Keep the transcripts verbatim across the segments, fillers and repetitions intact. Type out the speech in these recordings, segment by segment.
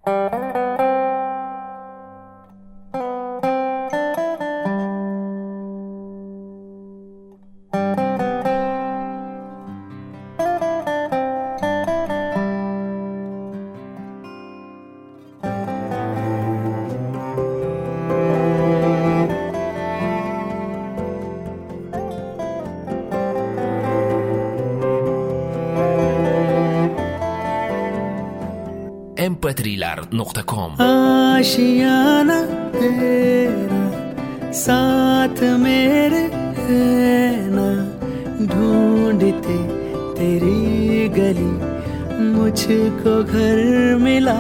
M P three लार नुक्ता com. आशियाना तेरा साथ मेरे है ना, ढूंढते तेरी गली मुझको घर मिला।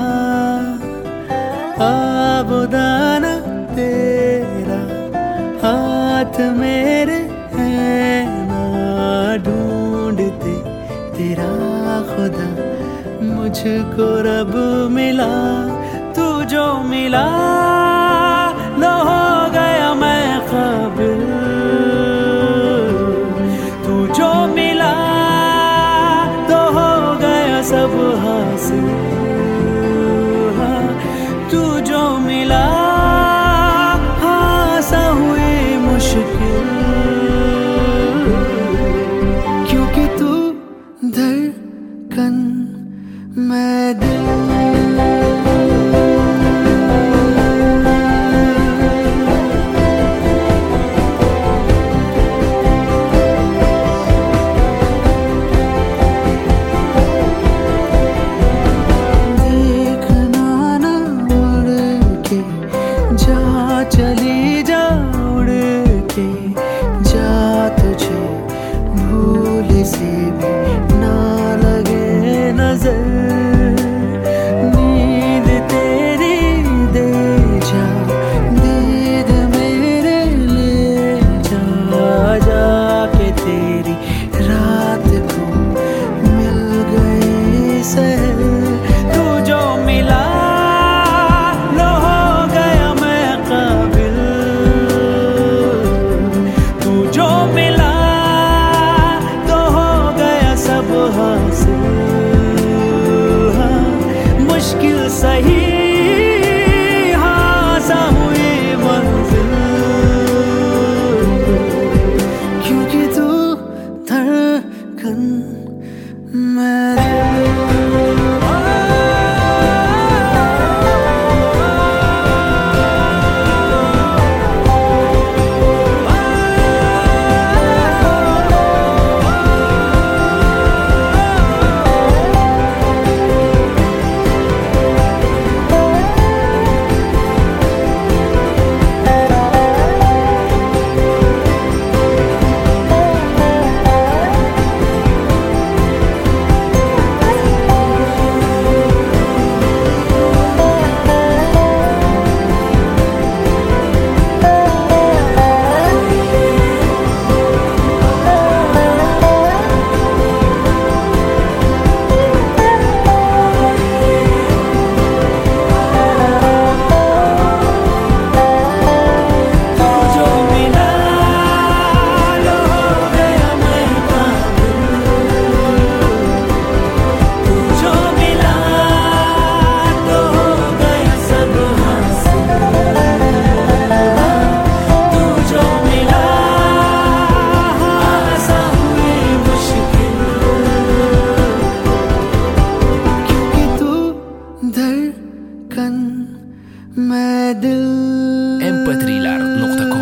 आबुदाना तेरा हाथ मेरे है ना, ढूंढते तेरा खुदा मुझको रब मिला। तू जो मिला न हो गया मैं काबिल, तू जो मिला तो हो गया सब हासिल। हाँ, तू जो मिला हाँ सा हुई मुश्किल, क्योंकि तू धड़कन मैं दिल। देखना ना उड़ के जा, चली जा उड़ के जा, तुझे भूल से भी ना लगे नजर। मुश्किल सही हाँ सा हुई मंजिल, क्योंकि तू धड़कन मैं एम पी थ्री लार नुक्ता